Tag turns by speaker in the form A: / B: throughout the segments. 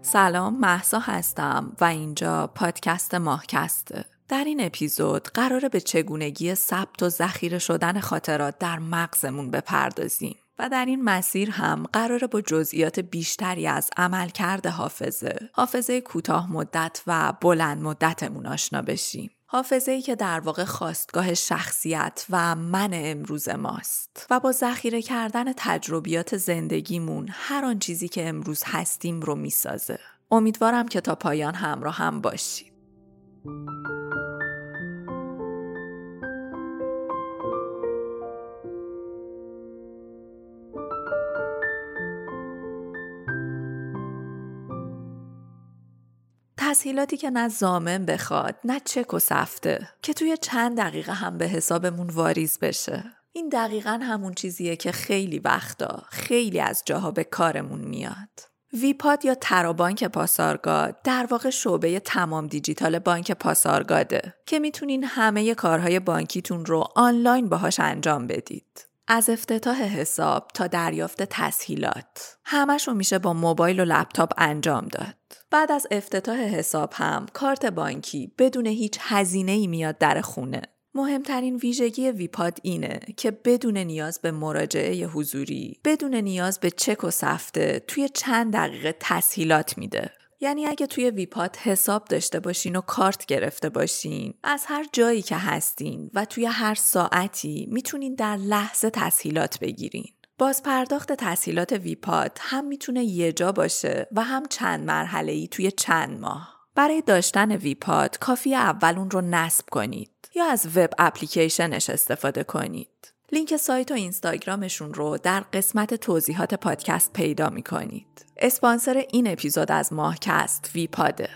A: سلام، مهسا هستم و اینجا پادکست ماهکسته. در این اپیزود قراره به چگونگی ثبت و ذخیره شدن خاطرات در مغزمون بپردازیم و در این مسیر هم قراره با جزئیات بیشتری از عملکرد حافظه کوتاه مدت و بلند مدتمون آشنا بشیم. حافظه‌ای که در واقع خاستگاه شخصیت و من امروز ماست و با ذخیره کردن تجربیات زندگیمون هر آن چیزی که امروز هستیم رو میسازه. امیدوارم که تا پایان همراه هم باشید. تسهیلاتی که نه ضامن بخواد نه چک و سفته که توی چند دقیقه هم به حسابمون واریز بشه. این دقیقاً همون چیزیه که خیلی وقتا خیلی از جاها به کارمون میاد. ویپاد یا ترابانک پاسارگاد در واقع شعبه تمام دیجیتال بانک پاسارگاده که میتونین همه کارهای بانکیتون رو آنلاین باهاش انجام بدید. از افتتاح حساب تا دریافت تسهیلات همه‌شو میشه با موبایل و لپتاپ انجام داد. بعد از افتتاح حساب هم کارت بانکی بدون هیچ هزینه‌ای میاد در خونه. مهمترین ویژگی ویپاد اینه که بدون نیاز به مراجعه حضوری، بدون نیاز به چک و سفته توی چند دقیقه تسهیلات میده. یعنی اگه توی ویپاد حساب داشته باشین و کارت گرفته باشین، از هر جایی که هستین و توی هر ساعتی میتونین در لحظه تسهیلات بگیرین. باز پرداخت تسهیلات ویپاد هم میتونه یه جا باشه و هم چند مرحله‌ای توی چند ماه. برای داشتن ویپاد کافیه اول اون رو نصب کنید یا از وب اپلیکیشنش استفاده کنید. لینک سایت و اینستاگرامشون رو در قسمت توضیحات پادکست پیدا می‌کنید. اسپانسر این اپیزود از ماهکست ویپاده.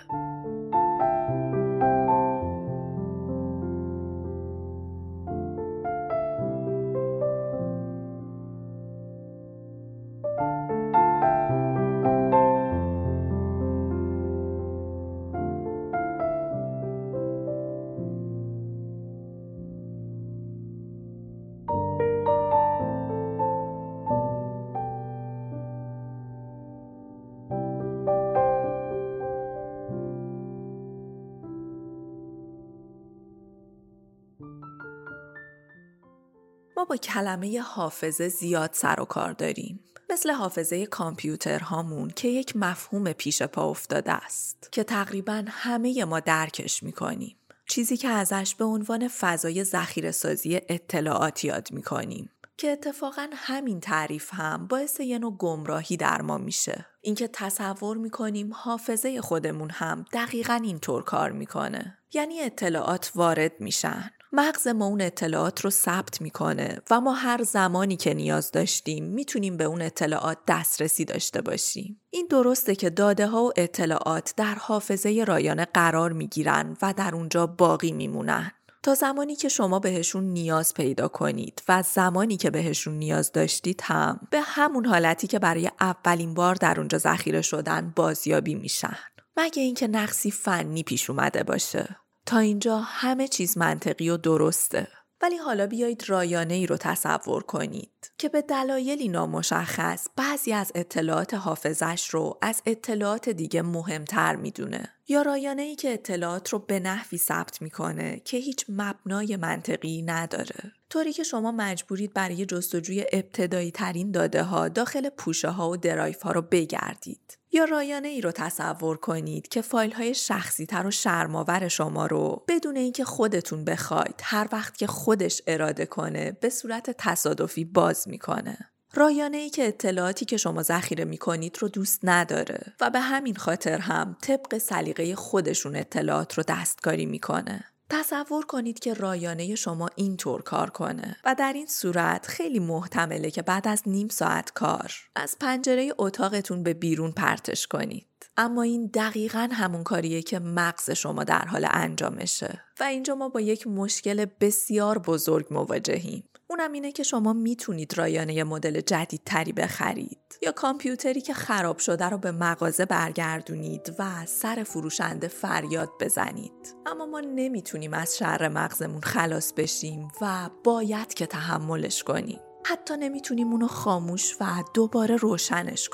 A: ما با کلمه حافظه زیاد سر و کار داریم. مثل حافظه کامپیوترهامون که یک مفهوم پیش پا افتاده است که تقریباً همه ما درکش می‌کنیم. چیزی که ازش به عنوان فضای ذخیره‌سازی اطلاعات یاد می‌کنیم. که اتفاقاً همین تعریف هم باعث یه نوع گمراهی در ما میشه. اینکه تصور می‌کنیم حافظه خودمون هم دقیقاً اینطور کار می‌کنه. یعنی اطلاعات وارد میشن. مغز ما اون اطلاعات رو ثبت میکنه و ما هر زمانی که نیاز داشتیم میتونیم به اون اطلاعات دسترسی داشته باشیم. این درسته که داده ها و اطلاعات در حافظه رایانه قرار میگیرن و در اونجا باقی میمونن. تا زمانی که شما بهشون نیاز پیدا کنید و زمانی که بهشون نیاز داشتید هم به همون حالتی که برای اولین بار در اونجا ذخیره شدن بازیابی میشن. مگه اینکه نقصی فنی پیش اومده باشه. تا اینجا همه چیز منطقی و درسته. ولی حالا بیایید رایانه ای رو تصور کنید که به دلایلی نامشخص بعضی از اطلاعات حافظش رو از اطلاعات دیگه مهمتر میدونه. یا رایانه ای که اطلاعات رو به نحوی ثبت میکنه که هیچ مبنای منطقی نداره. طوری که شما مجبورید برای جستجوی ابتدایی ترین داده ها داخل پوشه ها و درایو ها رو بگردید. یا رایانه ای رو تصور کنید که فایل های شخصی تر و شرم‌آور شما رو بدون اینکه خودتون بخواید هر وقت که خودش اراده کنه به صورت تصادفی باز میکنه. رایانه ای که اطلاعاتی که شما ذخیره میکنید رو دوست نداره و به همین خاطر هم طبق سلیقه خودشون اطلاعات رو دستکاری میکنه. تصور کنید که رایانه شما اینطور کار کنه و در این صورت خیلی محتمله که بعد از نیم ساعت کار از پنجره اتاقتون به بیرون پرتش کنید. اما این دقیقاً همون کاریه که مغز شما در حال انجامشه و اینجا ما با یک مشکل بسیار بزرگ مواجهیم. اونم اینه که شما میتونید رایانه مدل جدیدتری بخرید یا کامپیوتری که خراب شده رو به مغازه برگردونید و سر فروشنده فریاد بزنید. اما ما نمیتونیم از شر مغزمون خلاص بشیم و باید که تحملش کنیم. حتی نمیتونیم اونو خاموش و دوباره روشنش کنیم.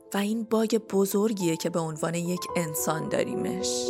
A: و این باگ بزرگیه که به عنوان یک انسان داریمش.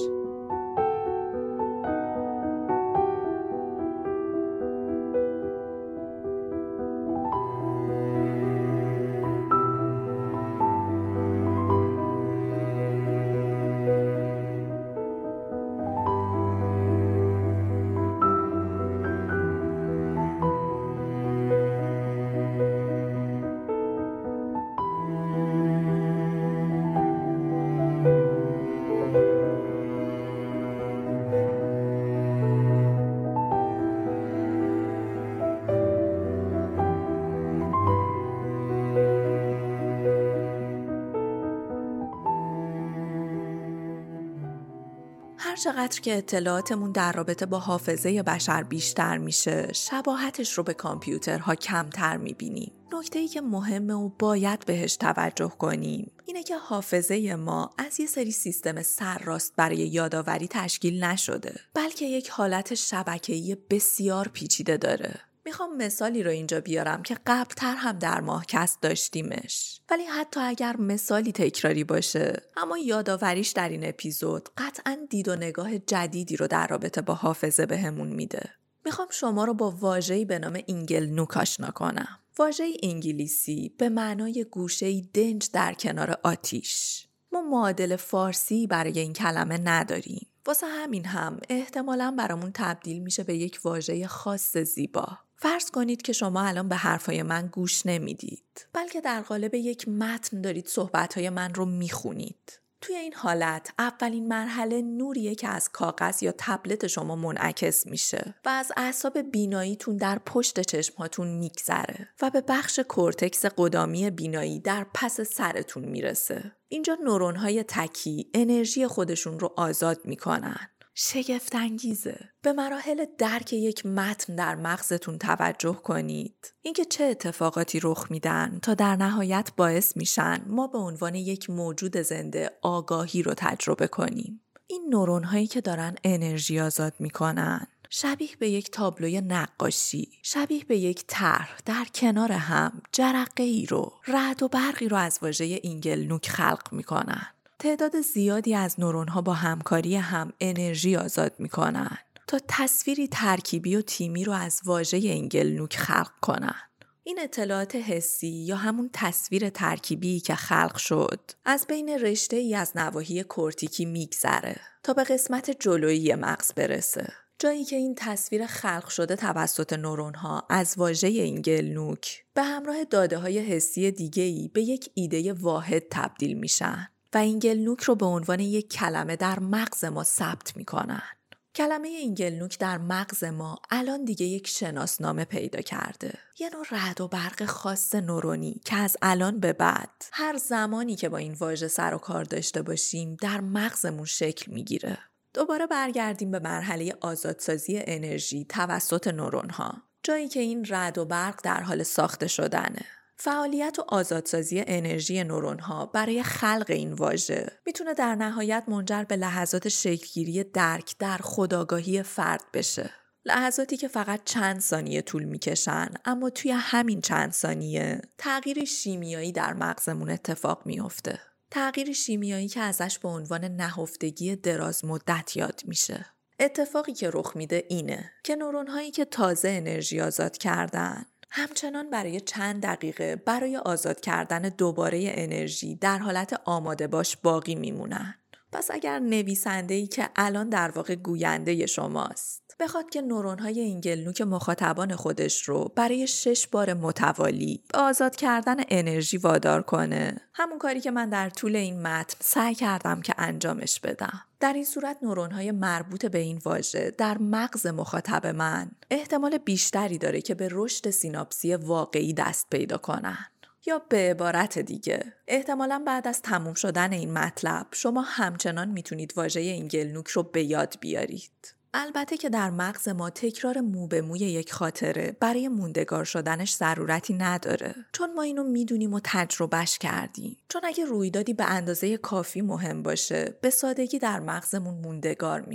A: هر چقدر که اطلاعاتمون در رابطه با حافظه بشر بیشتر میشه، شباهتش رو به کامپیوترها کمتر میبینیم. نکته‌ای که مهمه و باید بهش توجه کنیم اینه که حافظه ما از یه سری سیستم سرراست برای یادآوری تشکیل نشده، بلکه یک حالت شبکه‌ای بسیار پیچیده داره. میخوام مثالی رو اینجا بیارم که قبلتر هم در ماهکست داشتیمش، ولی حتی اگر مثالی تکراری باشه اما یادآوریش در این اپیزود قطعاً دید و نگاه جدیدی رو در رابطه با حافظه بهمون میده. میخوام شما رو با واژه‌ای به نام اینگلنوک آشنا کنم. واژه انگلیسی به معنای گوشه‌ای دنج در کنار آتیش. ما معادل فارسی برای این کلمه نداریم. واسه همین هم احتمالاً برامون تبدیل میشه به یک واژه خاص زیبا. فرض کنید که شما الان به حرفای من گوش نمیدید، بلکه در قالب یک متن دارید صحبتهای من رو میخونید. توی این حالت اولین مرحله نوریه که از کاغذ یا تبلت شما منعکس میشه و از اعصاب بیناییتون در پشت چشماتون میگذره و به بخش کورتکس قدامی بینایی در پس سرتون میرسه. اینجا نورون‌های تکی انرژی خودشون رو آزاد میکنن. شگفت‌انگیزه. به مراحل درک یک متن در مغزتون توجه کنید. اینکه چه اتفاقاتی رخ میدن تا در نهایت باعث میشن ما به عنوان یک موجود زنده آگاهی رو تجربه کنیم. این نورون‌هایی که دارن انرژی آزاد میکنن شبیه به یک تابلوی نقاشی، شبیه به یک طرح در کنار هم جرقه‌ای رو، رعد و برقی رو از واژه اینگلنوک خلق میکنن. تعداد زیادی از نورون‌ها با همکاری هم انرژی آزاد می‌کنن تا تصویری ترکیبی و تیمی رو از واژه اینگلنوک خلق کنن. این اطلاعات حسی یا همون تصویر ترکیبی که خلق شد از بین رشته‌ای از نواحی کورتیکی میگذره تا به قسمت جلویی مغز برسه. جایی که این تصویر خلق شده توسط نورون‌ها از واژه اینگلنوک به همراه داده‌های حسی دیگه‌ای به یک ایده واحد تبدیل میشن و اینگلنوک رو به عنوان یک کلمه در مغز ما ثبت میکنن. کلمه اینگلنوک در مغز ما الان دیگه یک شناسنامه پیدا کرده. یه نوع رعد و برق خاص نورونی که از الان به بعد هر زمانی که با این واژه سر و کار داشته باشیم در مغزمون شکل میگیره. دوباره برگردیم به مرحله آزادسازی انرژی توسط نورون‌ها. جایی که این رعد و برق در حال ساخته شدنه. فعالیت و آزادسازی انرژی نورون‌ها برای خلق این واژه میتونه در نهایت منجر به لحظات شکلگیری درک در خودآگاهی فرد بشه. لحظاتی که فقط چند ثانیه طول میکشن، اما توی همین چند ثانیه تغییر شیمیایی در مغزمون اتفاق میفته. تغییر شیمیایی که ازش به عنوان نهفتگی دراز مدت یاد میشه. اتفاقی که رخ میده اینه که نورون‌هایی که تازه انرژی آزاد کردن همچنان برای چند دقیقه برای آزاد کردن دوباره انرژی در حالت آماده باش باقی میمونن. پس اگر نویسنده‌ای که الان در واقع گوینده شماست بخواد که نورون‌های اینگلنوک مخاطبان خودش رو برای 6 بار متوالی به آزاد کردن انرژی وادار کنه، همون کاری که من در طول این متن سعی کردم که انجامش بدم. در این صورت نورون‌های مربوط به این واژه در مغز مخاطب من احتمال بیشتری داره که به رشد سیناپسی واقعی دست پیدا کنن. یا به عبارت دیگه، احتمالاً بعد از تموم شدن این مطلب شما همچنان میتونید واژه اینگلنوک رو به یاد بیارید. البته که در مغز ما تکرار مو به موی یک خاطره برای موندگار شدنش ضرورتی نداره، چون ما اینو میدونیم و تجربهش کردیم. چون اگه رویدادی به اندازه کافی مهم باشه به سادگی در مغزمون موندگار میشه.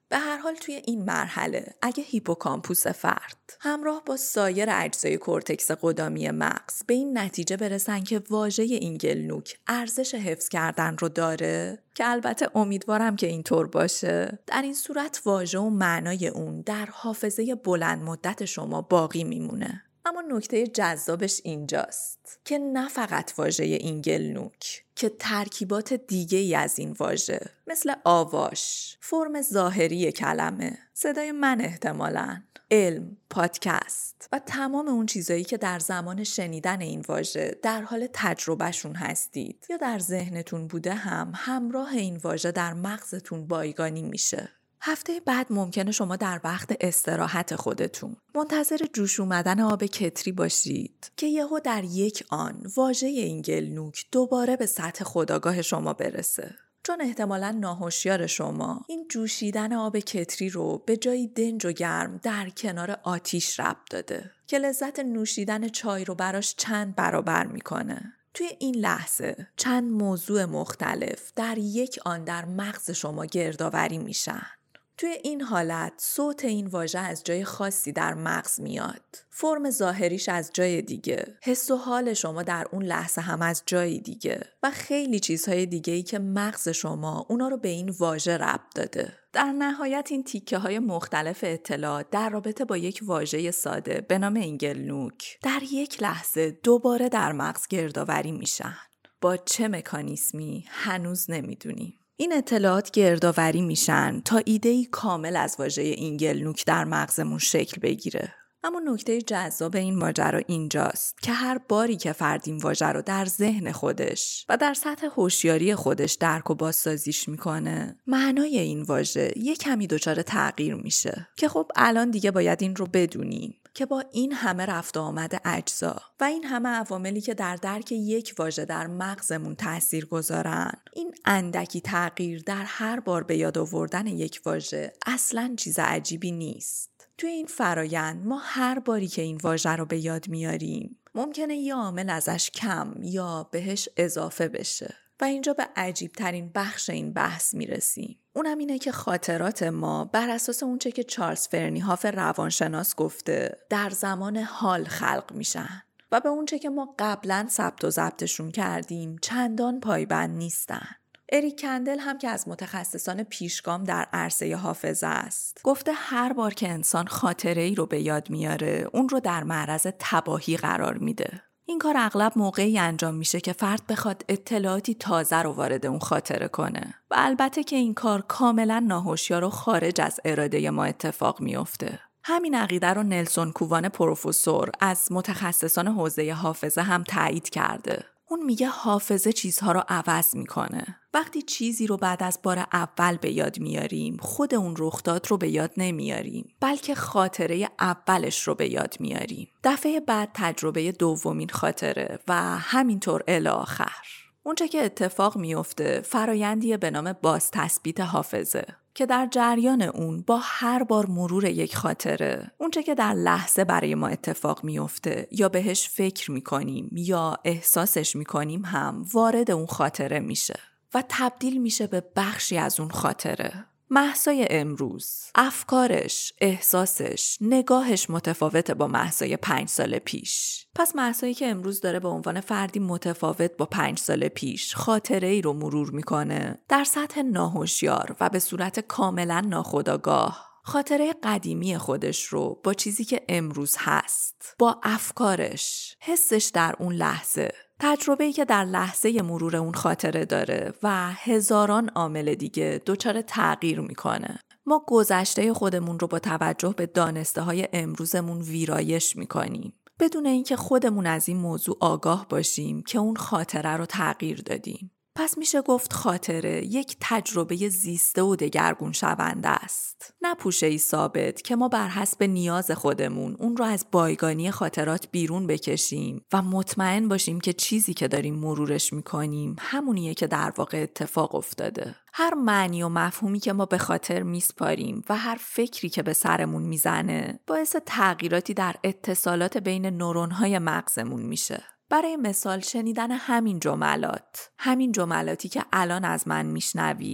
A: به هر حال توی این مرحله اگه هیپوکامپوس فرد همراه با سایر اجزای کورتکس قدامی مغز به این نتیجه برسن که واژه اینگلنوک ارزش حفظ کردن رو داره، که البته امیدوارم که اینطور باشه، در این صورت واژه و معنای اون در حافظه بلند مدت شما باقی میمونه. اما نکته جذابش اینجاست که نه فقط واژه اینگلنوک که ترکیبات دیگه ای از این واژه مثل آواش، فرم ظاهری کلمه، صدای من احتمالاً، علم، پادکست و تمام اون چیزایی که در زمان شنیدن این واژه در حال تجربهشون هستید یا در ذهنتون بوده هم همراه این واژه در مغزتون بایگانی میشه. هفته بعد ممکنه شما در وقت استراحت خودتون منتظر جوش اومدن آب کتری باشید که یهو در یک آن واژه اینگلنوک دوباره به سطح خودآگاه شما برسه. چون احتمالاً ناهوشیار شما این جوشیدن آب کتری رو به جای دنج و گرم در کنار آتیش ربط داده که لذت نوشیدن چای رو براش چند برابر میکنه. توی این لحظه چند موضوع مختلف در یک آن در مغز شما گردآوری میشن. توی این حالت صوت این واژه از جای خاصی در مغز میاد. فرم ظاهریش از جای دیگه. حس و حال شما در اون لحظه هم از جای دیگه. و خیلی چیزهای دیگه‌ای که مغز شما اونا رو به این واژه ربط داده. در نهایت این تیکه های مختلف اطلاعات در رابطه با یک واژه ساده به نام اینگلنوک در یک لحظه دوباره در مغز گردآوری میشن. با چه مکانیسمی هنوز نمیدونیم. این اطلاعات گردآوری میشن تا ایده‌ای کامل از واژه اینگلنوک در مغزمون شکل بگیره. اما نکته جذاب این ماجرا اینجاست که هر باری که فرد این واژه رو در ذهن خودش و در سطح هوشیاری خودش درک و بازسازیش میکنه، معنای این واژه یک کمی دچار تغییر میشه که خب الان دیگه باید این رو بدونیم که با این همه رفت و آمد اجزا و این همه عواملی که در درک یک واژه در مغزمون تأثیر گذارن، این اندکی تغییر در هر بار به یاد آوردن یک واژه اصلاً چیز عجیبی نیست. توی این فرایند ما هر باری که این واژه رو به یاد میاریم ممکنه یه عامل ازش کم یا بهش اضافه بشه و اینجا به عجیب ترین بخش این بحث میرسیم. اونم اینه که خاطرات ما بر اساس اونچه که چارلز فرنیهاف روانشناس گفته در زمان حال خلق میشن و به اونچه که ما قبلا ثبت و ضبطشون کردیم چندان پایبند نیستن. اریک کندل هم که از متخصصان پیشگام در عرصه حافظه است گفته هر بار که انسان خاطره‌ای رو به یاد میاره اون رو در معرض تباهی قرار میده. این کار اغلب موقعی انجام میشه که فرد بخواد اطلاعاتی تازه رو وارد اون خاطره کنه و البته که این کار کاملا ناهوشیار و خارج از اراده ما اتفاق میفته. همین عقیده رو نلسون کووان پروفسور از متخصصان حوزه حافظه هم تایید کرده. اون میگه حافظه چیزها رو عوض میکنه. وقتی چیزی رو بعد از بار اول به یاد میاریم، خود اون رخداد رو به یاد نمیاریم، بلکه خاطره اولش رو به یاد میاریم. دفعه بعد تجربه دومین خاطره و همینطور الی آخر. اونچه که اتفاق میفته فرایندیه به نام باز تثبیت حافظه که در جریان اون با هر بار مرور یک خاطره اونچه که در لحظه برای ما اتفاق میفته یا بهش فکر میکنیم یا احساسش میکنیم هم وارد اون خاطره میشه و تبدیل میشه به بخشی از اون خاطره. مهسای امروز افکارش، احساسش، نگاهش متفاوته با مهسای 5 سال پیش. پس مهسایی که امروز داره به عنوان فردی متفاوت با 5 سال پیش خاطره ای رو مرور میکنه، در سطح ناهوشیار و به صورت کاملا ناخودآگاه خاطره قدیمی خودش رو با چیزی که امروز هست، با افکارش، حسش در اون لحظه، تجربه‌ای که در لحظه مرور اون خاطره داره و هزاران عامل دیگه دچار تغییر میکنه. ما گذشته خودمون رو با توجه به دانسته‌های امروزمون ویرایش میکنیم بدون اینکه خودمون از این موضوع آگاه باشیم که اون خاطره رو تغییر دادیم. پس میشه گفت خاطره یک تجربه زیسته و دگرگون شونده است. نه پوشه‌ای ثابت که ما بر حسب نیاز خودمون اون رو از بایگانی خاطرات بیرون بکشیم و مطمئن باشیم که چیزی که داریم مرورش میکنیم همونیه که در واقع اتفاق افتاده. هر معنی و مفهومی که ما به خاطر میسپاریم و هر فکری که به سرمون میزنه باعث تغییراتی در اتصالات بین نورون‌های مغزمون میشه. برای مثال شنیدن همین جملاتی که الان از من میشنوید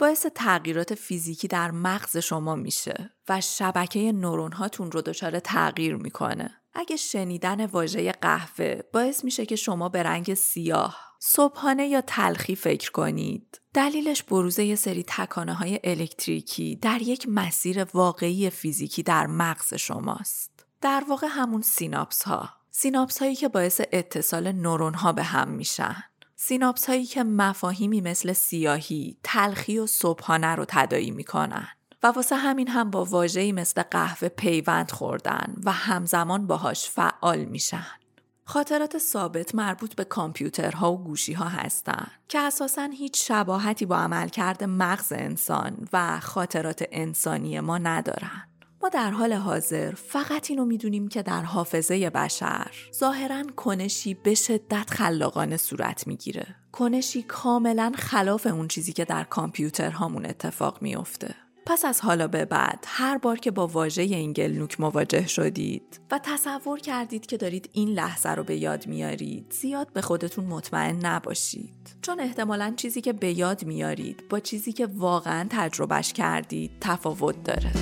A: باعث تغییرات فیزیکی در مغز شما میشه و شبکه نورون هاتون رو دچار تغییر میکنه. اگه شنیدن واژه قهوه باعث میشه که شما به رنگ سیاه، صبحانه یا تلخی فکر کنید، دلیلش بروز یه سری تکانه های الکتریکی در یک مسیر واقعی فیزیکی در مغز شماست. در واقع همون سیناپس هایی که باعث اتصال نورون ها به هم میشن. سیناپس هایی که مفاهیمی مثل سیاهی، تلخی و صبحانه رو تداعی میکنن و واسه همین هم با واژه‌ای مثل قهوه پیوند خوردن و همزمان باهاش فعال میشن. خاطرات ثابت مربوط به کامپیوترها و گوشی‌ها هستن که اساساً هیچ شباهتی با عملکرد مغز انسان و خاطرات انسانی ما ندارن. ما در حال حاضر فقط اینو میدونیم که در حافظه بشر ظاهراً کنشی به شدت خلاقانه صورت میگیره. کنشی کاملاً خلاف اون چیزی که در کامپیوترهامون اتفاق میفته. پس از حالا به بعد هر بار که با واژه اینگلنوک مواجه شدید و تصور کردید که دارید این لحظه رو به یاد میارید، زیاد به خودتون مطمئن نباشید. چون احتمالاً چیزی که به یاد میارید با چیزی که واقعاً تجربهش کردید تفاوت داره.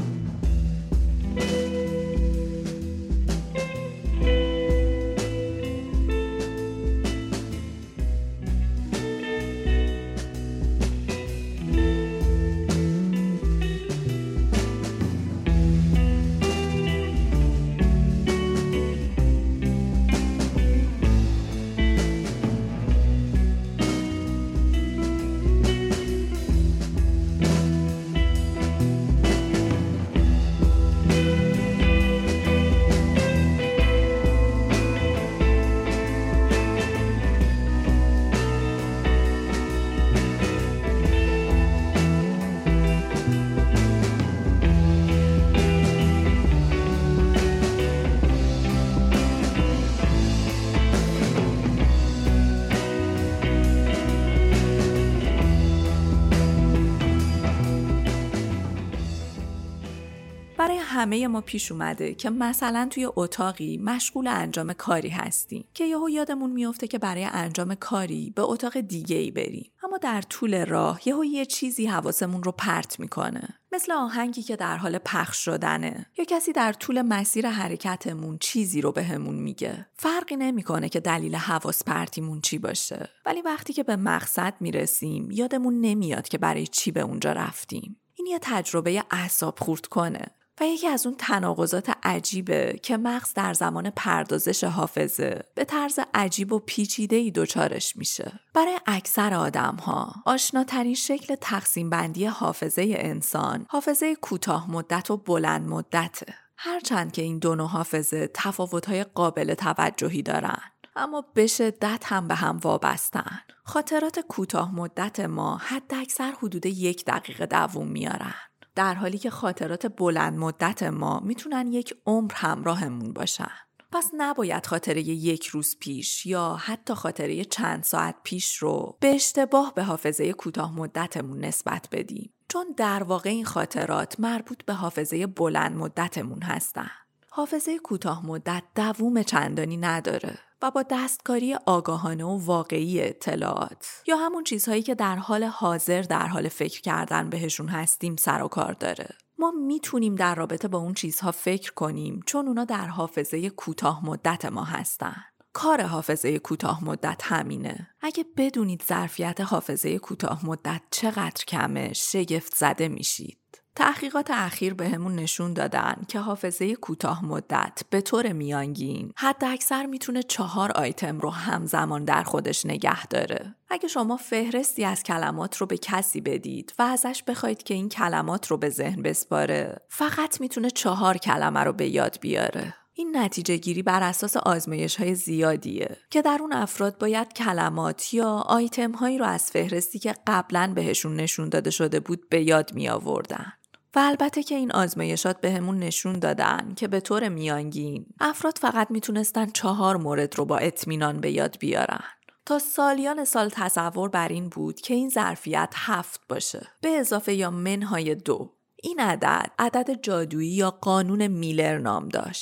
A: برای همه ما پیش اومده که مثلا توی اتاقی مشغول انجام کاری هستیم که یهو یادمون میفته که برای انجام کاری به اتاق دیگه‌ای بریم، اما در طول راه یهو یه چیزی حواسمون رو پرت میکنه، مثل آهنگی که در حال پخش شدنه یا کسی در طول مسیر حرکتمون چیزی رو بهمون میگه. فرقی نمیکنه که دلیل حواس پرتیمون چی باشه، ولی وقتی که به مقصد میرسیم یادمون نمیاد که برای چی به اونجا رفتیم. این یه تجربه اعصاب خورد کنه و یکی از اون تناقضات عجیبه که مغز در زمان پردازش حافظه به طرز عجیب و پیچیده‌ای دچارش میشه. برای اکثر آدم‌ها آشناترین شکل تقسیم بندی حافظه انسان حافظه کوتاه مدت و بلند مدته. هرچند که این دو نوع حافظه تفاوت‌های قابل توجهی دارن، اما به شدت هم به هم وابستن. خاطرات کوتاه مدت ما حداکثر حدود 1 دقیقه دوام میارن، در حالی که خاطرات بلند مدت ما میتونن 1 عمر همراهمون باشن. پس نباید خاطره 1 روز پیش یا حتی خاطره چند ساعت پیش رو به اشتباه به حافظه کوتاه مدتمون نسبت بدیم، چون در واقع این خاطرات مربوط به حافظه بلند مدتمون هستن. حافظه کوتاه مدت دوام چندانی نداره و با دستکاری آگاهانه و واقعی اطلاعات یا همون چیزهایی که در حال حاضر در حال فکر کردن بهشون هستیم سر و کار داره. ما میتونیم در رابطه با اون چیزها فکر کنیم چون اونا در حافظه کوتاه مدت ما هستن. کار حافظه کوتاه مدت همینه. اگه بدونید ظرفیت حافظه کوتاه مدت چقدر کمه، شگفت زده میشید. تحقیقات اخیر بهمون نشون دادن که حافظه کوتاه مدت به طور میانگین حد اکثر میتونه 4 آیتم رو همزمان در خودش نگه داره. اگه شما فهرستی از کلمات رو به کسی بدید و ازش بخواید که این کلمات رو به ذهن بسپاره، فقط میتونه 4 کلمه رو به یاد بیاره. این نتیجه گیری بر اساس آزمایش‌های زیادیه که در اون افراد باید کلمات یا آیتم‌هایی رو از فهرستی که قبلاً بهشون نشون داده شده بود به یاد می‌آوردن. و البته که این آزمایشات بهمون نشون دادن که به طور میانگین افراد فقط میتونستن 4 مورد رو با اطمینان به یاد بیارن. تا سالیان سال تصور بر این بود که این ظرفیت 7 باشه به اضافه یا منهای 2. این عدد جادویی یا قانون میلر نام داشت.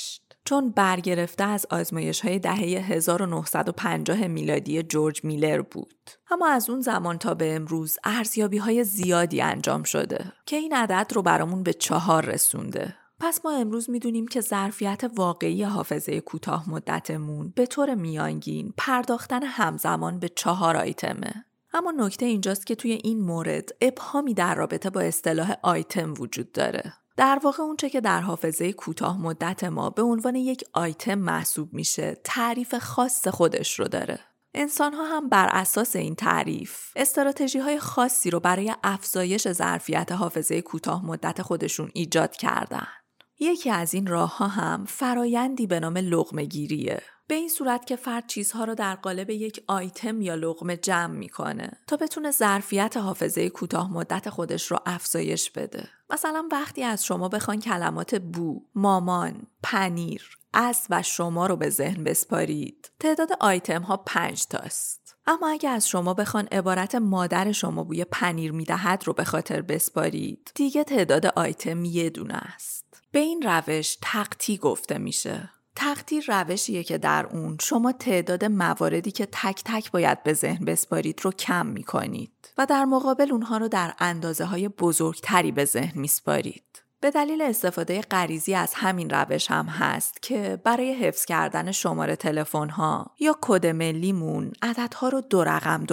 A: چون برگرفته از آزمایش‌های دهه 1950 میلادی جورج میلر بود. اما از اون زمان تا به امروز ارزیابی‌های زیادی انجام شده که این عدد رو برامون به 4 رسونده. پس ما امروز میدونیم که ظرفیت واقعی حافظه کوتاه مدتمون به طور میانگین پرداختن همزمان به 4 آیتمه. اما نکته اینجاست که توی این مورد ابهامی در رابطه با اصطلاح آیتم وجود داره. در واقع اونچه که در حافظه کوتاه مدت ما به عنوان یک آیتم محسوب میشه تعریف خاص خودش رو داره. انسان‌ها هم بر اساس این تعریف استراتژی‌های خاصی رو برای افزایش ظرفیت حافظه کوتاه مدت خودشون ایجاد کردن. یکی از این راه‌ها هم فرایندی به نام لقمه‌گیریه. به این صورت که فرد چیزها رو در قالب یک آیتم یا لقمه جمع میکنه تا بتونه ظرفیت حافظه کوتاه مدت خودش رو افزایش بده. مثلا وقتی از شما بخوان کلمات بو، مامان، پنیر، از و شما رو به ذهن بسپارید، تعداد آیتم ها 5 تاست. اما اگه از شما بخوان عبارت مادر شما بوی پنیر میدهد رو به خاطر بسپارید، دیگه تعداد آیتم 1 دونه است. به این روش تقطیع گفته میشه. تقطیع روشیه که در اون شما تعداد مواردی که تک تک باید به ذهن بسپارید رو کم میکنید و در مقابل اونها رو در اندازه‌های بزرگتری به ذهن میسپارید. به دلیل استفاده غریزی از همین روش هم هست که برای حفظ کردن شماره تلفن‌ها یا کد ملیمون عددها رو 2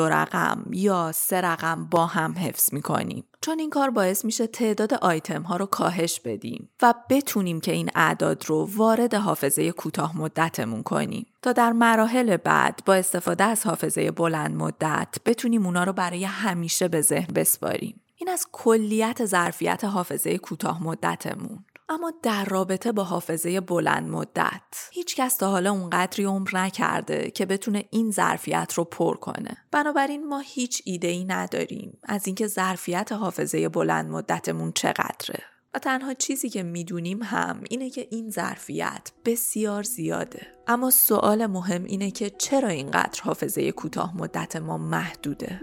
A: رقم یا 3 رقم با هم حفظ می‌کنیم، چون این کار باعث میشه تعداد آیتم‌ها رو کاهش بدیم و بتونیم که این اعداد رو وارد حافظه کوتاه مدتمون کنیم تا در مراحل بعد با استفاده از حافظه بلند مدت بتونیم اونا رو برای همیشه به ذهن بسپاریم. این از کلیت ظرفیت حافظه کوتاه مدتمون. اما در رابطه با حافظه بلند مدت هیچ کس تا حالا اونقدری عمر نکرده که بتونه این ظرفیت رو پر کنه. بنابراین ما هیچ ایده‌ای نداریم از اینکه ظرفیت حافظه بلند مدتمون چقدره. و تنها چیزی که میدونیم هم اینه که این ظرفیت بسیار زیاده. اما سوال مهم اینه که چرا اینقدر حافظه کوتاه مدت ما محدوده؟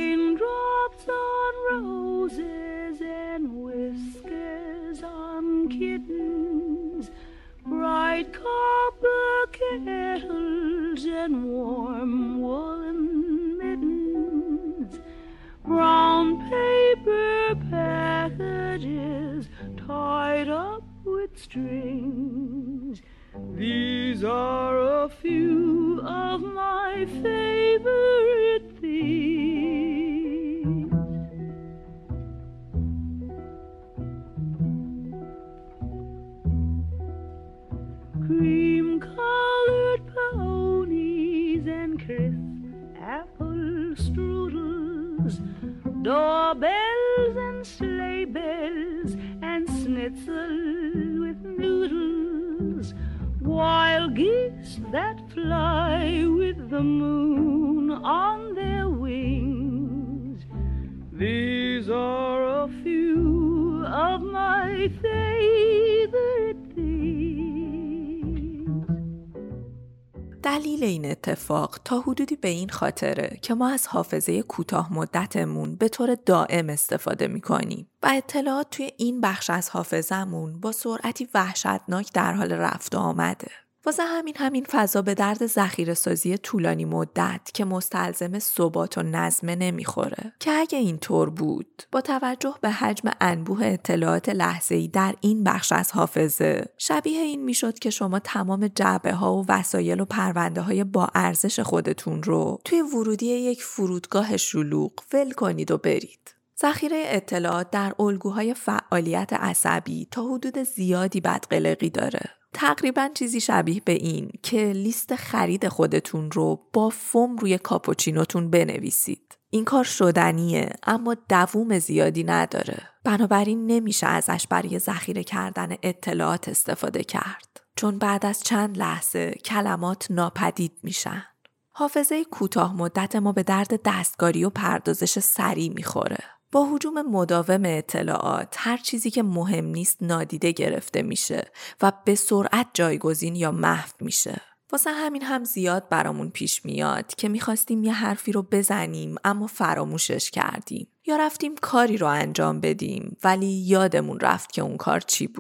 B: Roses and whiskers on kittens, bright copper kettles and warm woolen mittens, brown paper packages tied up with strings. These are a few of my favorite things. Cream-colored ponies and crisp apple strudels, doorbells and sleigh bells and schnitzel with noodles, wild geese that fly with the moon on their wings. These are a few of my favorite things.
A: دلیل این اتفاق تا حدودی به این خاطره که ما از حافظه کوتاه مدتمون به طور دائم استفاده می‌کنیم و اطلاعات توی این بخش از حافظه‌مون با سرعتی وحشتناک در حال رفت و آمده. واسه همین فضا به درد ذخیره‌سازی طولانی مدت که مستلزم ثبات و نظم نمیخوره که اگه اینطور بود با توجه به حجم انبوه اطلاعات لحظه‌ای در این بخش از حافظه شبیه این میشد که شما تمام جعبه‌ها و وسایل و پرونده‌های با ارزش خودتون رو توی ورودی یک فرودگاه شلوغ ول کنید و برید. ذخیره اطلاعات در الگوهای فعالیت عصبی تا حدود زیادی بدقلقی داره. تقریباً چیزی شبیه به این که لیست خرید خودتون رو با فوم روی کاپوچینوتون بنویسید. این کار شدنیه اما دوام زیادی نداره. بنابراین نمیشه ازش برای ذخیره کردن اطلاعات استفاده کرد. چون بعد از چند لحظه کلمات ناپدید میشن. حافظه کوتاه مدت ما به درد دستکاری و پردازش سریع میخوره. با هجوم مداوم اطلاعات هر چیزی که مهم نیست نادیده گرفته میشه و به سرعت جایگزین یا محو میشه. واسه همین هم زیاد برامون پیش میاد که میخواستیم یه حرفی رو بزنیم اما فراموشش کردیم یا رفتیم کاری رو انجام بدیم ولی یادمون رفت که اون کار چی بود.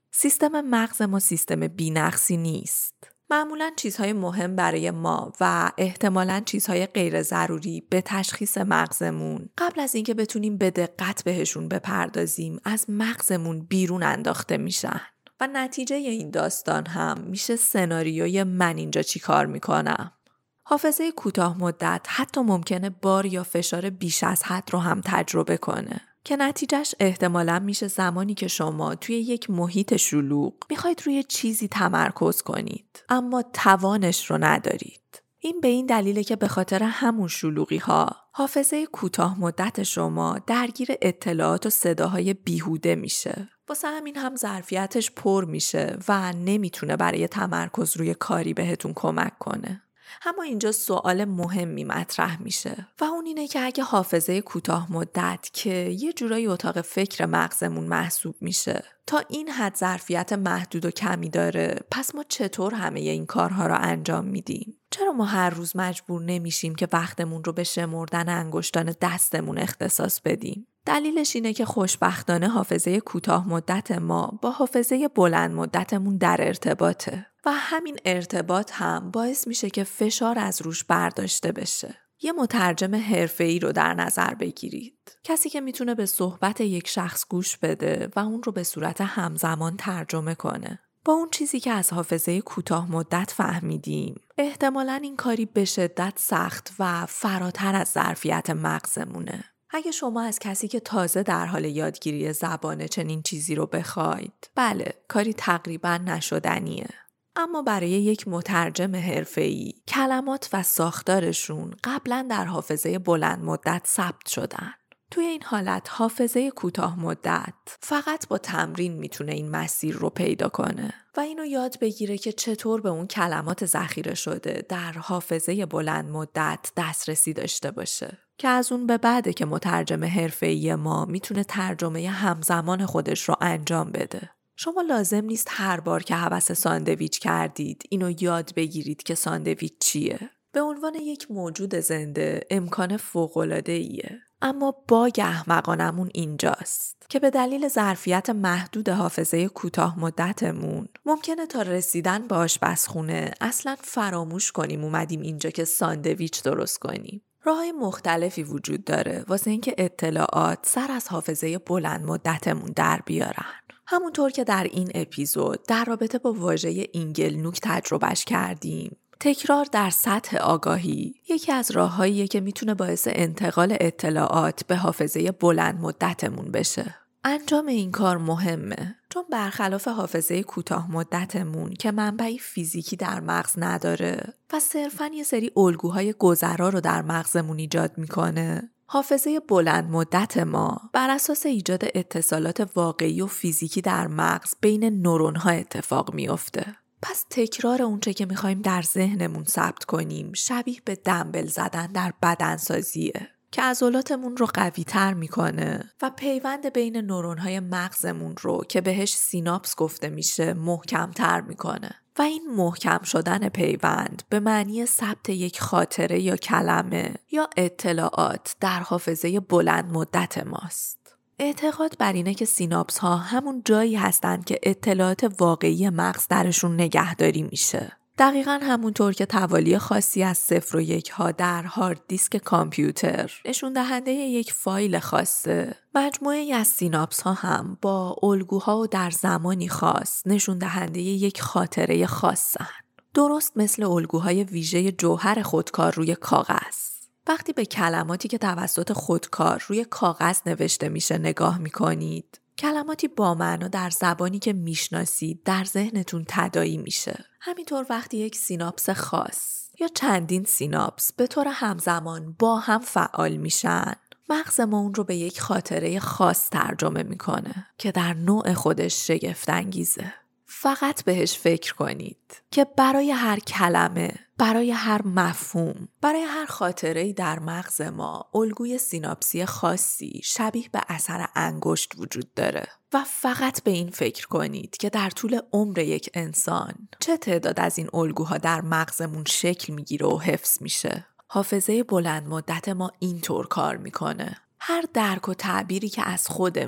A: سیستم مغز ما سیستم بی‌نقصی نیست. معمولاً چیزهای مهم برای ما و احتمالاً چیزهای غیر ضروری به تشخیص مغزمون قبل از اینکه بتونیم به دقت بهشون بپردازیم از مغزمون بیرون انداخته میشن. و نتیجه این داستان هم میشه سناریوی من اینجا چی کار میکنم. حافظه کوتاه مدت حتی ممکنه بار یا فشار بیش از حد رو هم تجربه کنه که نتیجهش احتمالاً میشه زمانی که شما توی یک محیط شلوغ میخواید روی چیزی تمرکز کنید اما توانش رو ندارید. این به این دلیله که به خاطر همون شلوغی ها حافظه کوتاه مدت شما درگیر اطلاعات و صداهای بیهوده میشه. واسه همین هم ظرفیتش پر میشه و نمیتونه برای تمرکز روی کاری بهتون کمک کنه. اما اینجا سوال مهمی مطرح میشه و اون اینه که اگه حافظه کوتاه مدت که یه جورایی اتاق فکر مغزمون محسوب میشه تا این حد ظرفیت محدود و کمی داره، پس ما چطور همه این کارها رو انجام میدیم؟ چرا ما هر روز مجبور نمیشیم که وقتمون رو به شمردن انگشتان دستمون اختصاص بدیم؟ دلیلش اینه که خوشبختانه حافظه کوتاه مدت ما با حافظه بلند مدتمون در ارتباطه و همین ارتباط هم باعث میشه که فشار از روش برداشته بشه. یه مترجم حرفه‌ای رو در نظر بگیرید. کسی که میتونه به صحبت یک شخص گوش بده و اون رو به صورت همزمان ترجمه کنه. با اون چیزی که از حافظه کوتاه مدت فهمیدیم، احتمالاً این کاری به شدت سخت و فراتر از ظرفیت مغزمونه. اگه شما از کسی که تازه در حال یادگیری زبانه چنین چیزی رو بخواید، بله، کاری تقریباً نشدنیه. اما برای یک مترجم حرفه‌ای، کلمات و ساختارشون قبلاً در حافظه بلند مدت ثبت شدن. توی این حالت حافظه کوتاه مدت فقط با تمرین میتونه این مسیر رو پیدا کنه و اینو یاد بگیره که چطور به اون کلمات ذخیره شده در حافظه بلند مدت دسترسی داشته باشه. که از اون به بعده که مترجم حرفه‌ای ما میتونه ترجمه همزمان خودش رو انجام بده. شما لازم نیست هر بار که هوس ساندویچ کردید اینو یاد بگیرید که ساندویچ چیه. به عنوان یک موجود زنده امکان فوق‌العاده‌ایه. اما باگ احمقانمون اینجاست که به دلیل ظرفیت محدود حافظه کوتاه مدتمون ممکنه تا رسیدن به آشپزخونه اصلاً فراموش کنیم اومدیم اینجا که ساندویچ درست کنیم. راه‌های مختلفی وجود داره واسه اینکه اطلاعات سر از حافظه بلند مدتمون در بیارن. همونطور که در این اپیزود در رابطه با واژه اینگلنوک تجربهش کردیم، تکرار در سطح آگاهی یکی از راه‌هاییه که میتونه باعث انتقال اطلاعات به حافظه بلند مدتمون بشه. انجام این کار مهمه چون برخلاف حافظه کوتاه مدتمون که منبعی فیزیکی در مغز نداره و صرفاً یه سری الگوهای گذرا رو در مغزمون ایجاد میکنه، حافظه بلند مدت ما بر اساس ایجاد اتصالات واقعی و فیزیکی در مغز بین نورون‌ها اتفاق میفته. پس تکرار اونچه که میخوایم در ذهنمون ثبت کنیم شبیه به دمبل زدن در بدنسازیه که عضلاتمون رو قوی تر میکنه و پیوند بین نورون‌های مغزمون رو که بهش سیناپس گفته میشه محکم تر میکنه و این محکم شدن پیوند به معنی ثبت یک خاطره یا کلمه یا اطلاعات در حافظه بلند مدت ماست. اعتقاد بر اینه که سیناپس ها همون جایی هستن که اطلاعات واقعی مغز درشون نگهداری میشه. دقیقاً همونطور که توالی خاصی از 0 و 1 ها در هارد دیسک کامپیوتر نشون دهنده یک فایل خاصه، مجموعه از سیناپس ها هم با الگوها و در زمانی خاص نشون دهنده یک خاطره خاصن. درست مثل الگوهای ویژه جوهر خودکار روی کاغذ. وقتی به کلماتی که توسط خودکار روی کاغذ نوشته میشه نگاه میکنید، کلماتی با معنا در زبانی که میشناسید در ذهنتون تداعی میشه. همینطور وقتی یک سیناپس خاص یا چندین سیناپس به طور همزمان با هم فعال میشن، مغز ما اون رو به یک خاطره خاص ترجمه میکنه که در نوع خودش شگفت انگیزه. فقط بهش فکر کنید که برای هر کلمه، برای هر مفهوم، برای هر خاطره‌ای در مغز ما الگوی سیناپسی خاصی شبیه به اثر انگشت وجود داره و فقط به این فکر کنید که در طول عمر یک انسان چه تعداد از این الگوها در مغزمون شکل میگیره و حفظ میشه. حافظه بلند مدت ما اینطور کار میکنه. هر درک و تعبیری که از خودمون،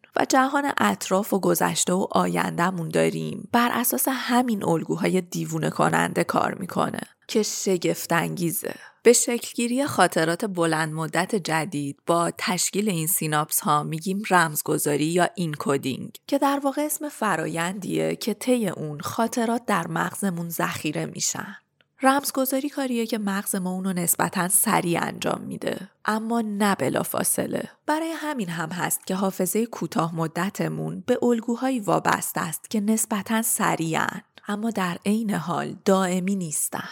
A: و جهان اطراف و گذشته و آینده‌مون داریم بر اساس همین الگوهای دیوونه کننده کار میکنه که شگفت انگیزه. به شکلگیری خاطرات بلند مدت جدید با تشکیل این سیناپس ها میگیم رمزگذاری یا اینکودینگ که در واقع اسم فرایندیه که طی اون خاطرات در مغزمون ذخیره میشن. رمزگذاری کاریه که مغز ما اونو نسبتاً سریع انجام میده، اما نه بلافاصله. برای همین هم هست که حافظه کوتاه مدتمون به الگوهایی وابسته است که نسبتاً سریعن، اما در عین حال دائمی نیستن.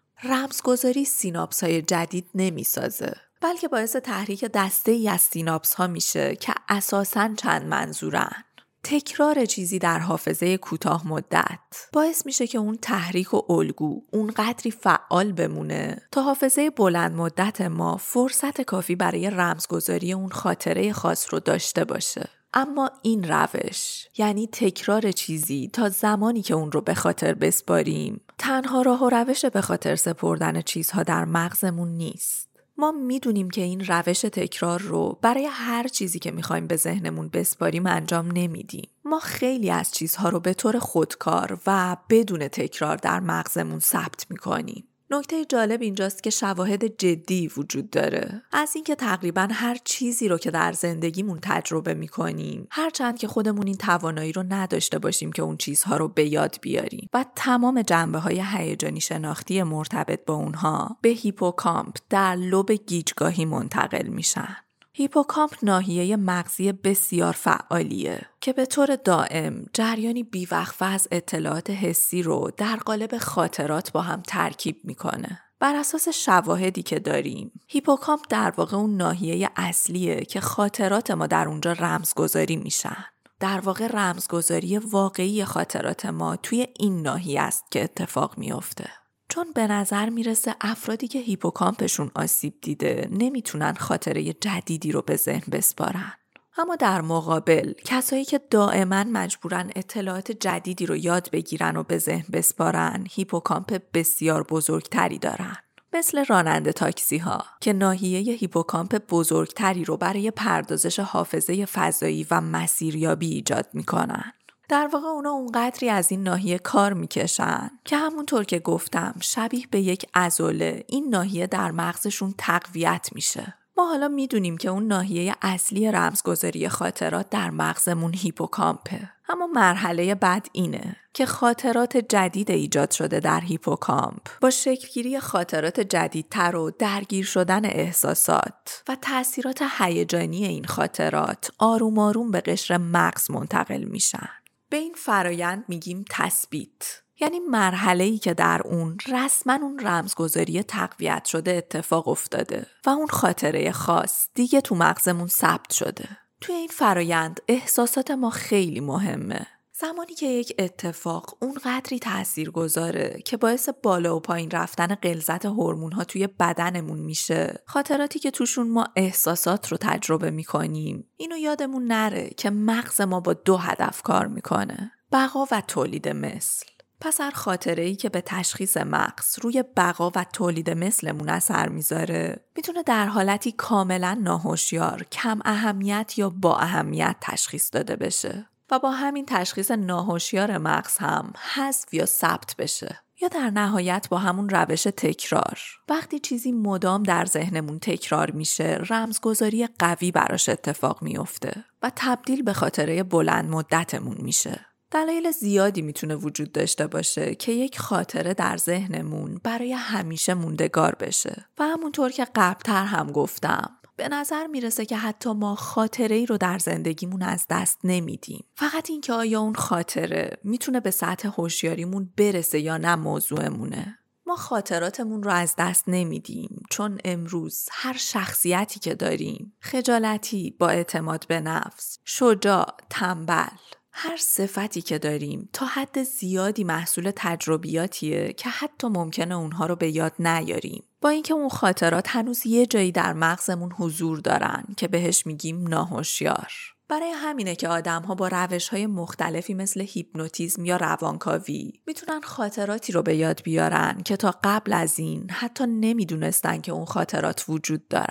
A: رمزگذاری سیناپس های جدید نمیسازه، بلکه باعث تحریک دسته ای از سیناپس ها میشه که اساساً چند منظورن. تکرار چیزی در حافظه کوتاه مدت باعث میشه که اون تحریک و الگو اونقدری فعال بمونه تا حافظه بلند مدت ما فرصت کافی برای رمزگذاری اون خاطره خاص رو داشته باشه. اما این روش، یعنی تکرار چیزی تا زمانی که اون رو به خاطر بسپاریم، تنها راه و روش به خاطر سپردن چیزها در مغزمون نیست. ما میدونیم که این روش تکرار رو برای هر چیزی که میخوایم به ذهنمون بسپاریم انجام نمیدیم. ما خیلی از چیزها رو به طور خودکار و بدون تکرار در مغزمون ثبت میکنیم. نکته جالب اینجاست که شواهد جدی وجود داره از اینکه تقریبا هر چیزی رو که در زندگیمون تجربه میکنیم، هرچند که خودمون این توانایی رو نداشته باشیم که اون چیزها رو به یاد بیاریم و تمام جنبه‌های هیجانی شناختی مرتبط با اونها به هیپوکامپ در لوب گیجگاهی منتقل میشن. هیپوکامپ ناحیه مغزی بسیار فعالیه که به طور دائم جریانی بیوقفه از اطلاعات حسی رو در قالب خاطرات با هم ترکیب میکنه. بر اساس شواهدی که داریم، هیپوکامپ در واقع اون ناحیه اصلیه که خاطرات ما در اونجا رمزگذاری میشن. در واقع رمزگذاری واقعی خاطرات ما توی این ناحیه است که اتفاق میفته. چون به نظر میرسه افرادی که هیپوکامپشون آسیب دیده نمیتونن خاطره جدیدی رو به ذهن بسپارن. اما در مقابل کسایی که دائما مجبورن اطلاعات جدیدی رو یاد بگیرن و به ذهن بسپارن هیپوکامپ بسیار بزرگتری دارن. مثل راننده تاکسی ها که ناحیه هیپوکامپ بزرگتری رو برای پردازش حافظه فضایی و مسیریابی ایجاد میکنن. در واقع اونا اونقدری از این ناحیه کار میکشن که همونطور که گفتم شبیه به یک عضله این ناحیه در مغزشون تقویت میشه. ما حالا میدونیم که اون ناحیه اصلی رمزگذاری خاطرات در مغزمون هیپوکامپه. اما مرحله بعد اینه که خاطرات جدید ایجاد شده در هیپوکامپ با شکلگیری خاطرات جدیدتر و درگیر شدن احساسات و تأثیرات هیجانی این خاطرات آروم آروم به قشر مغز منتقل میشن. به این فرایند میگیم تثبیت، یعنی مرحله‌ای که در اون رسما اون رمزگذاری تقویت شده اتفاق افتاده و اون خاطره خاص دیگه تو مغزمون ثبت شده. توی این فرایند احساسات ما خیلی مهمه. زمانی که یک اتفاق اونقدری تاثیرگذاره که باعث بالا و پایین رفتن غلظت هورمون‌ها توی بدنمون میشه، خاطراتی که توشون ما احساسات رو تجربه میکنیم، اینو یادمون نره که مغز ما با 2 هدف کار میکنه: بقا و تولید مثل. پس هر خاطره‌ای که به تشخیص مغز روی بقا و تولید مثلمون اثر میذاره میتونه در حالتی کاملا ناهوشیار، کم اهمیت یا با اهمیت تشخیص داده بشه و با همین تشخیص ناهوشیار مغز هم حذف یا ثبت بشه. یا در نهایت با همون روش تکرار، وقتی چیزی مدام در ذهنمون تکرار میشه رمزگذاری قوی براش اتفاق میفته و تبدیل به خاطره بلند مدتمون میشه. دلایل زیادی میتونه وجود داشته باشه که یک خاطره در ذهنمون برای همیشه موندگار بشه و همونطور که قبلتر هم گفتم به نظر میرسه که حتی ما خاطره‌ای رو در زندگیمون از دست نمیدیم. فقط این که آیا اون خاطره میتونه به سطح هوشیاریمون برسه یا نه موضوعمونه. ما خاطراتمون رو از دست نمیدیم چون امروز هر شخصیتی که داریم، خجالتی، با اعتماد به نفس، شجاع، تنبل، هر صفتی که داریم تا حد زیادی محصول تجربیاتیه که حتی ممکنه اونها رو به یاد نیاریم. با اینکه اون خاطرات هنوز یه جایی در مغزمون حضور دارن که بهش میگیم ناهوشیار. برای همینه که آدم‌ها با روش‌های مختلفی مثل هیپنوتیزم یا روانکاوی میتونن خاطراتی رو به یاد بیارن که تا قبل از این حتی نمیدونستن که اون خاطرات وجود دارن.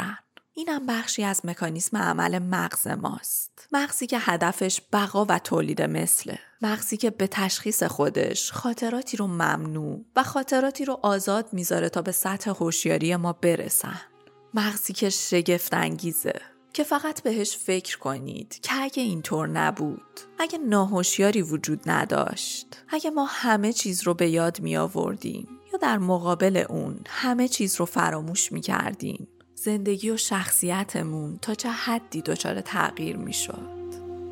A: اینم بخشی از مکانیزم عمل مغز ماست. مغزی که هدفش بقا و تولید مثله. مغزی که به تشخیص خودش خاطراتی رو ممنوع و خاطراتی رو آزاد میذاره تا به سطح هوشیاری ما برسن. مغزی که شگفت انگیزه، که فقط بهش فکر کنید که اگه اینطور نبود، اگه ناهوشیاری وجود نداشت، اگه ما همه چیز رو به یاد می آوردیم یا در مقابل اون همه چیز رو فراموش می کردیم، زندگی و شخصیتمون تا چه حدی دچار تغییر می شد.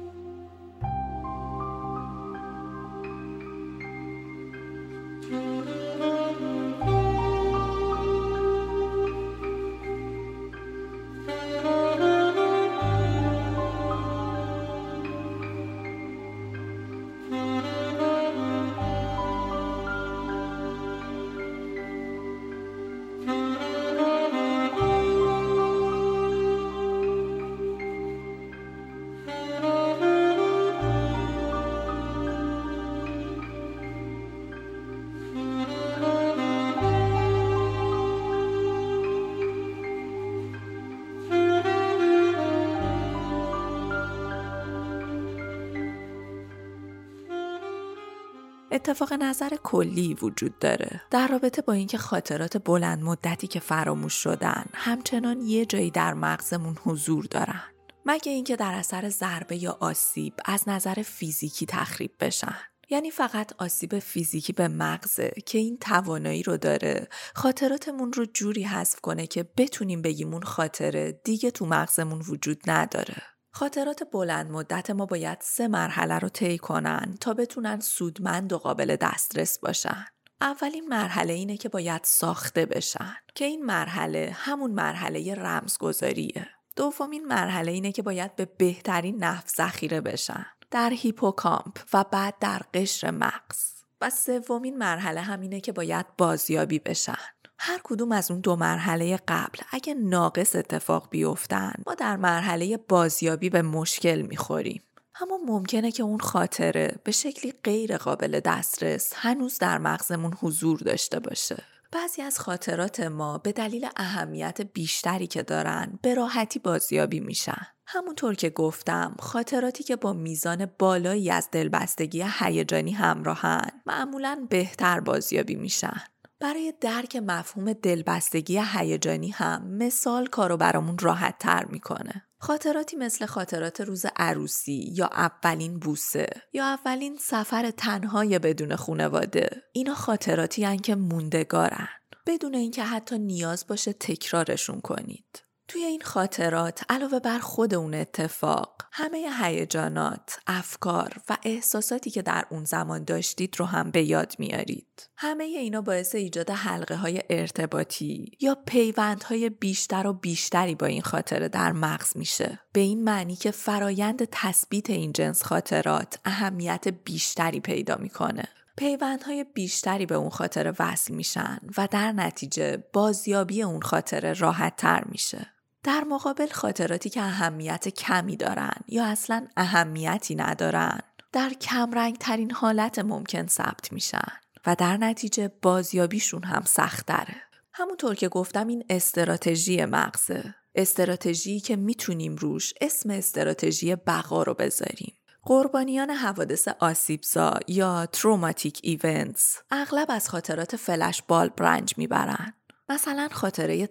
A: اتفاق نظر کلی وجود داره در رابطه با اینکه خاطرات بلند مدتی که فراموش شدن همچنان یه جایی در مغزمون حضور دارن، مگه اینکه در اثر ضربه یا آسیب از نظر فیزیکی تخریب بشن. یعنی فقط آسیب فیزیکی به مغزه که این توانایی رو داره خاطراتمون رو جوری حذف کنه که بتونیم بگیم اون خاطره دیگه تو مغزمون وجود نداره. خاطرات بلند مدت ما باید 3 مرحله رو طی کنن تا بتونن سودمند و قابل دسترس باشن. اولین مرحله اینه که باید ساخته بشن که این مرحله همون مرحله رمزگذاریه. دومین مرحله اینه که باید به بهترین نحو ذخیره بشن در هیپوکامپ و بعد در قشر مغز. و سومین مرحله همینه که باید بازیابی بشن. هر کدوم از اون 2 مرحله قبل اگه ناقص اتفاق بیفتن ما در مرحله بازیابی به مشکل میخوریم. اما ممکنه که اون خاطره به شکلی غیر قابل دسترس هنوز در مغزمون حضور داشته باشه. بعضی از خاطرات ما به دلیل اهمیت بیشتری که دارن به راحتی بازیابی میشن. همونطور که گفتم خاطراتی که با میزان بالایی از دلبستگی هیجانی همراهن معمولاً بهتر بازیابی میشن. برای درک مفهوم دلبستگی هیجانی هم مثال کارو برامون راحت تر میکنه. خاطراتی مثل خاطرات روز عروسی یا اولین بوسه یا اولین سفر تنهای بدون خانواده، اینا خاطراتی هن که موندگارن بدون اینکه حتی نیاز باشه تکرارشون کنید. توی این خاطرات علاوه بر خود اون اتفاق همه هیجانات، افکار و احساساتی که در اون زمان داشتید رو هم به یاد میارید. همه اینا باعث ایجاد حلقه‌های ارتباطی یا پیوندهای بیشتر و بیشتری با این خاطره در مغز میشه. به این معنی که فرایند تثبیت این جنس خاطرات اهمیت بیشتری پیدا میکنه. پیوندهای بیشتری به اون خاطره وصل میشن و در نتیجه بازیابی اون خاطره راحت تر میشه. در مقابل خاطراتی که اهمیت کمی دارن یا اصلاً اهمیتی ندارن در کمرنگ ترین حالت ممکن ثبت میشن و در نتیجه بازیابیشون هم سخت تره. همونطور که گفتم این استراتژی مغزه، استراتژی که میتونیم روش اسم استراتژی بقا رو بذاریم. قربانیان حوادث آسیبزا یا تروماتیک ایونتس اغلب از خاطرات فلش بالب رنج میبرن. مثلا خاطره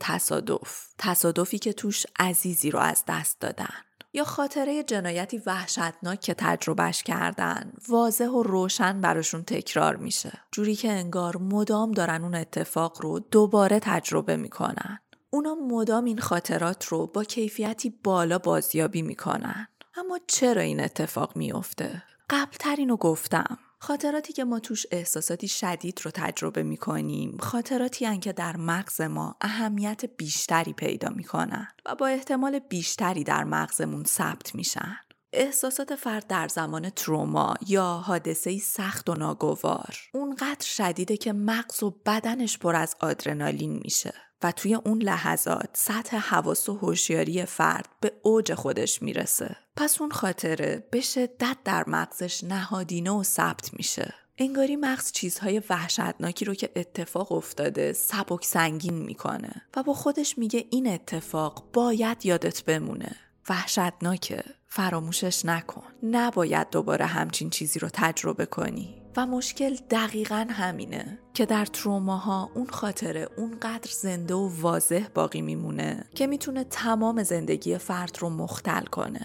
A: تصادفی که توش عزیزی رو از دست دادن، یا خاطره جنایتی وحشتناک که تجربهش کردن واضح و روشن براشون تکرار میشه، جوری که انگار مدام دارن اون اتفاق رو دوباره تجربه میکنن. اونا مدام این خاطرات رو با کیفیتی بالا بازیابی میکنن. اما چرا این اتفاق میفته؟ قبلتر اینو گفتم. خاطراتی که ما توش احساساتی شدید رو تجربه میکنیم خاطراتی هن که در مغز ما اهمیت بیشتری پیدا میکنن و با احتمال بیشتری در مغزمون ثبت میشن. احساسات فرد در زمان تروما یا حادثه‌ای سخت و ناگوار اونقدر شدیده که مغز و بدنش پر از آدرنالین میشه و توی اون لحظات سطح حواس و هوشیاری فرد به اوج خودش میرسه. پس اون خاطره به شدت در مغزش نهادینه و ثبت میشه. انگاری مغز چیزهای وحشتناکی رو که اتفاق افتاده سبک سنگین میکنه و با خودش میگه این اتفاق باید یادت بمونه. وحشتناکه، فراموشش نکن. نباید دوباره همچین چیزی رو تجربه کنی. و مشکل دقیقاً همینه که در تروماها اون خاطره اونقدر زنده و واضح باقی میمونه که میتونه تمام زندگی فرد رو مختل کنه.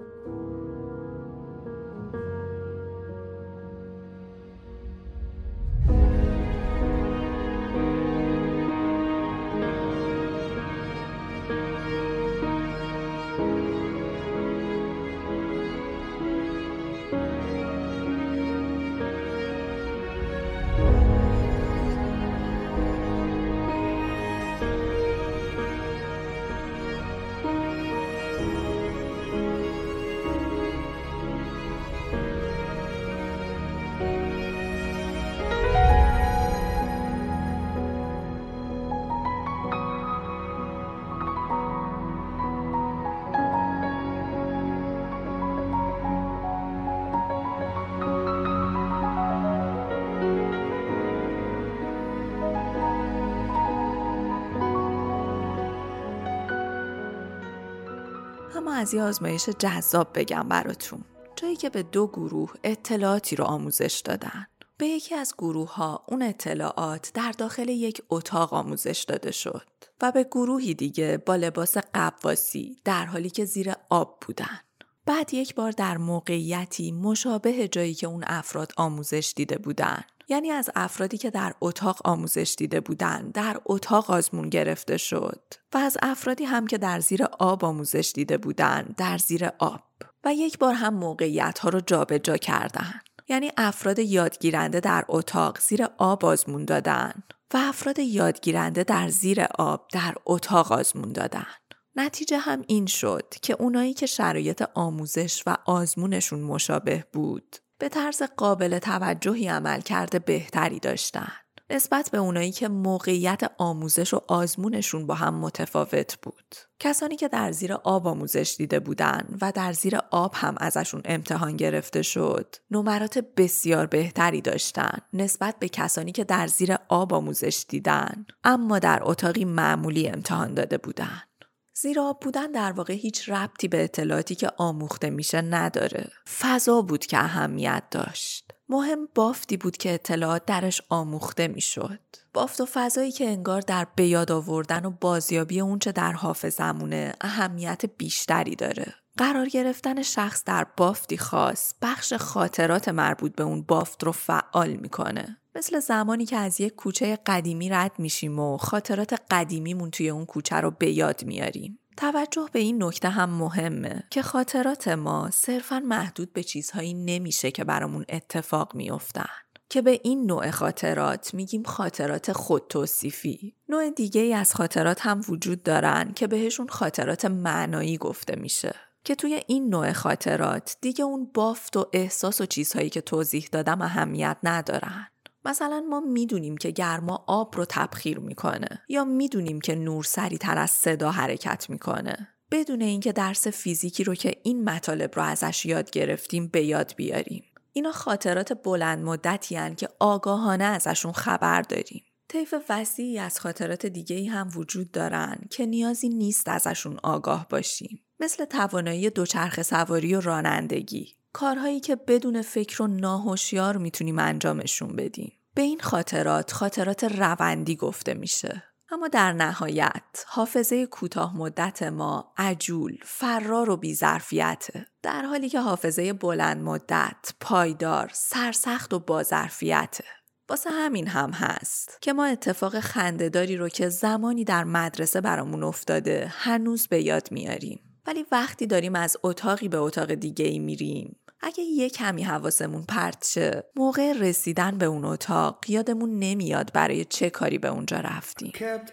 A: اما از یه آزمایش جذاب بگم براتون. جایی که به 2 گروه اطلاعاتی رو آموزش دادن. به یکی از گروه‌ها اون اطلاعات در داخل یک اتاق آموزش داده شد و به گروهی دیگه با لباس قواسی در حالی که زیر آب بودن. بعد یک بار در موقعیتی مشابه جایی که اون افراد آموزش دیده بودن، یعنی از افرادی که در اتاق آموزش دیده بودن در اتاق آزمون گرفته شد و از افرادی هم که در زیر آب آموزش دیده بودن در زیر آب و یک بار هم موقعیت ها رو جابجا کردن. یعنی افراد یادگیرنده در اتاق زیر آب آزمون دادن و افراد یادگیرنده در زیر آب در اتاق آزمون دادن. نتیجه هم این شد که اونایی که شرایط آموزش و آزمونشون مشابه بود به طرز قابل توجهی عملکرد بهتری داشتن نسبت به اونایی که موقعیت آموزش و آزمونشون با هم متفاوت بود. کسانی که در زیر آب آموزش دیده بودن و در زیر آب هم ازشون امتحان گرفته شد نمرات بسیار بهتری داشتن نسبت به کسانی که در زیر آب آموزش دیدن اما در اتاقی معمولی امتحان داده بودن. زیر آب بودن در واقع هیچ ربطی به اطلاعاتی که آموخته میشه نداره. فضا بود که اهمیت داشت. مهم بافتی بود که اطلاعات درش آموخته میشد. بافت و فضایی که انگار در بیاد آوردن و بازیابی اونچه در حافظمونه اهمیت بیشتری داره. قرار گرفتن شخص در بافتی خاص بخش خاطرات مربوط به اون بافت رو فعال میکنه. مثل زمانی که از یک کوچه قدیمی رد میشیم و خاطرات قدیمیمون توی اون کوچه رو به یاد میاریم. توجه به این نکته هم مهمه که خاطرات ما صرفاً محدود به چیزهایی نمیشه که برامون اتفاق میافتن. که به این نوع خاطرات میگیم خاطرات خودتوصیفی. نوع دیگه ای از خاطرات هم وجود دارن که بهشون خاطرات معنایی گفته میشه. که توی این نوع خاطرات دیگه اون بافت و احساس و چیزهایی که توضیح دادم اهمیت ندارن. مثلا ما میدونیم که گرما آب رو تبخیر میکنه یا میدونیم که نور سریع‌تر از صدا حرکت میکنه بدون اینکه درس فیزیکی رو که این مطالب رو ازش یاد گرفتیم به یاد بیاریم. اینا خاطرات بلند مدتی هن که آگاهانه ازشون خبر داریم. طیف وسیعی از خاطرات دیگه‌ای هم وجود دارن که نیازی نیست ازشون آگاه باشیم. مثل توانایی دوچرخه سواری و رانندگی. کارهایی که بدون فکر و ناهوشیار میتونیم انجامشون بدیم. به این خاطرات روندی گفته میشه. اما در نهایت حافظه کوتاه مدت ما عجول، فرار و بی‌ظرفیته. در حالی که حافظه بلند مدت پایدار، سرسخت و با ظرفیته. واسه همین هم هست که ما اتفاق خنده‌داری رو که زمانی در مدرسه برامون افتاده هنوز به یاد میاریم. ولی وقتی داریم از اتاقی به اتاق دیگه‌ای میریم اگه یه کمی حواسمون پرت شه موقع رسیدن به اون اتاق یادمون نمیاد برای چه کاری به اونجا رفتیم.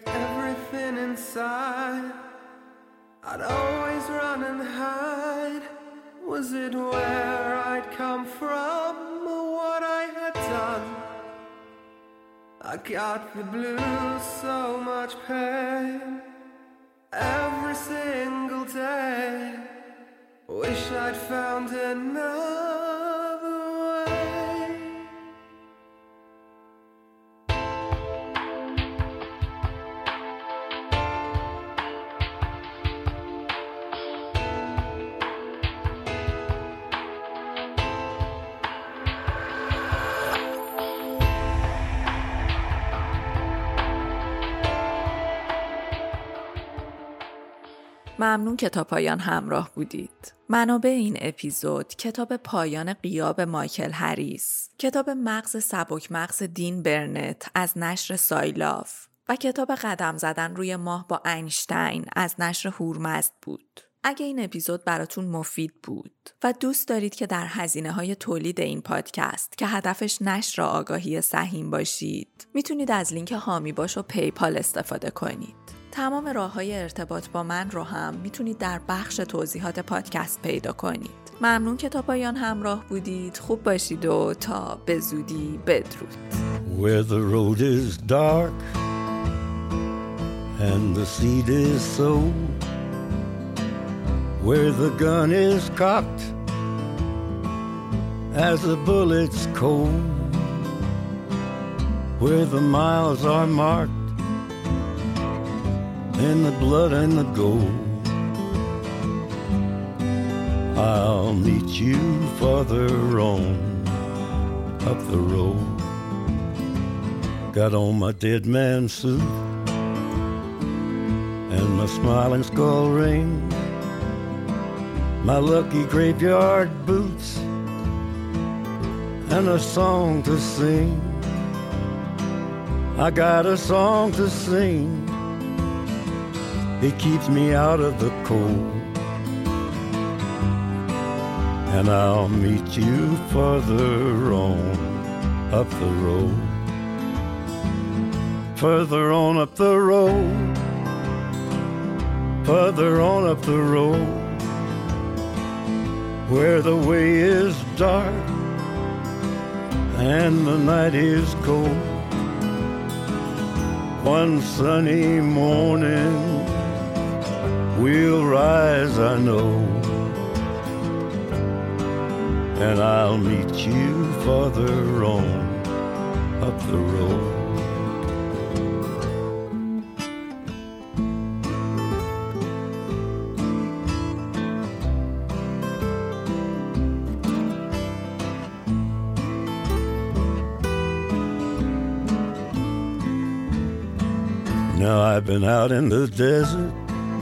C: I got the blues, so much pain every single day. Wish I'd found another way.
A: ممنون که تا پایان همراه بودید. منابع این اپیزود: کتاب پایان غیاب مایکل هریس، کتاب مغز سبک مغز دین برنت از نشر سایلاف و کتاب قدم زدن روی ماه با اینشتین از نشر هورمزد بود. اگه این اپیزود براتون مفید بود و دوست دارید که در هزینه‌های تولید این پادکست که هدفش نشر آگاهی سهیم باشید، میتونید از لینک هامی باش و پیپال استفاده کنید. تمام راه‌های ارتباط با من رو هم میتونید در بخش توضیحات پادکست پیدا کنید. ممنون که تا پایان همراه بودید. خوب باشید و تا به زودی بدرود.
D: Where the road is dark and the seed is sown, where the gun is cocked as the bullet's cold, where the miles are marked in the blood and the gold. I'll meet you farther on up the road. Got on my dead man suit and my smiling skull ring, my lucky graveyard boots, and a song to sing. I got a song to sing. It keeps me out of the cold. And I'll meet you further on up the road. Further on up the road. Further on up the road. Where the way is dark and the night is cold. One sunny morning we'll rise, I know, and I'll meet you farther on up the road. Now I've been out in the desert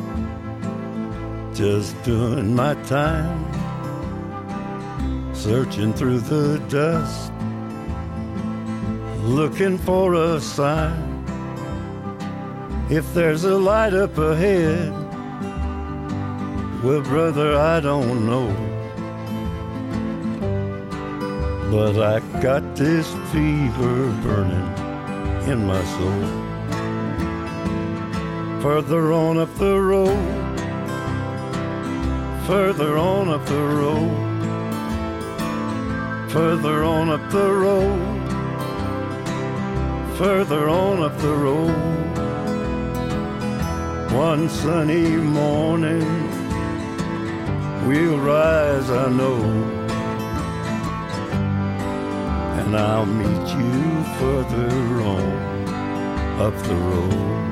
D: just doing my time, searching through the dust, looking for a sign. If there's a light up ahead, well, brother, I don't know, but I got this fever burning in my soul. Further on up the road, further on up the road, further on up the road, further on up the road. One sunny morning we'll rise, I know, and I'll meet you further on up the road.